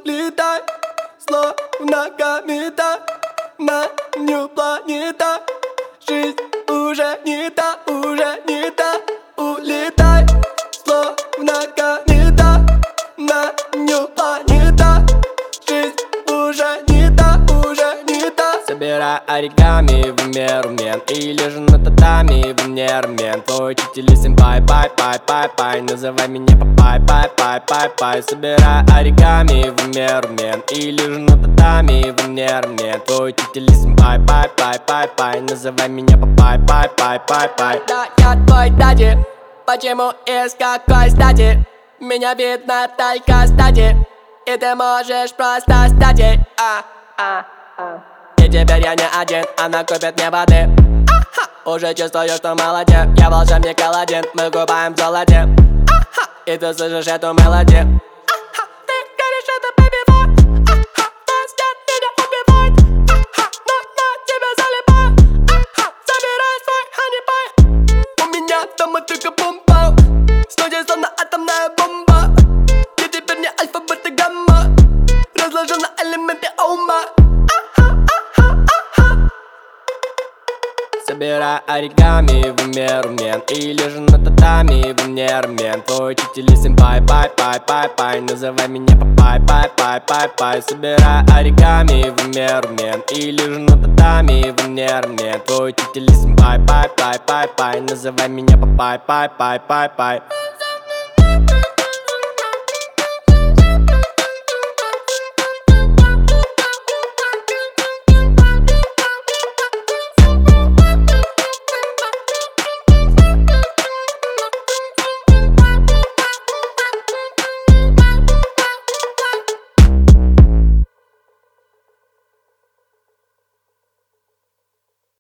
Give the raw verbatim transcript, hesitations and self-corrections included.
улетай, словно комета на нью планета. Жизнь уже не та, уже не та. Улетай, словно комета на нью планета. Жизнь уже не та, уже не та. Собирай оригами в меру мен, или же на татами в нермен. Твой учитель и сэмпай, пай, пай, пай, пай. Называй меня папай, пай, пай, пай, пай. Собирай оригами в меру мен, или же на татами в нермен. Твой учитель и сэмпай, пай, пай, пай, пай. Называй меня папай, пай, пай, пай, пай. Да, я твой дади, почему и с какой стати? Меня видно только стати, и ты можешь просто стать ей. А, а, а. И теперь я не один, она купит мне воды. Аха! Уже чувствую, что молодец. Я волшебник Аладдин, мы купаем в золоте. Аха! И ты слышишь эту мелодию. Аха! Ты горишь, это baby vibe. Аха! Твой свет меня убивает. Аха! Но я тебя залипаю. Аха! Забирай свой honey pie. У меня дома только бомба. Студия словно атомная бомба. Я теперь не альфа, бета, гамма. Разложу на элементы ума. Собирай оригами в меру мен, или же на татами в нермен. Твой учитель и сэмпай, пай, пай, пай, пай. Называй меня папай, пай, пай, пай, пай. Собирай оригами в меру мен, или же на татами в нермен. Твой учитель и сэмпай, пай, пай, пай, пай. Называй меня папай, пай, пай, пай, пай.